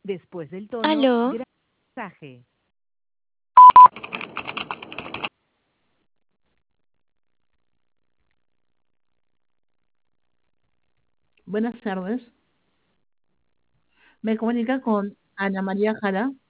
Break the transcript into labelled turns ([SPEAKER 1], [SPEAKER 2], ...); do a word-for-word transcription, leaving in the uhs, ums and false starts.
[SPEAKER 1] Después del tono,
[SPEAKER 2] Aló,
[SPEAKER 1] graba el mensaje.
[SPEAKER 3] Buenas tardes. Me comunica con Ana María Jara.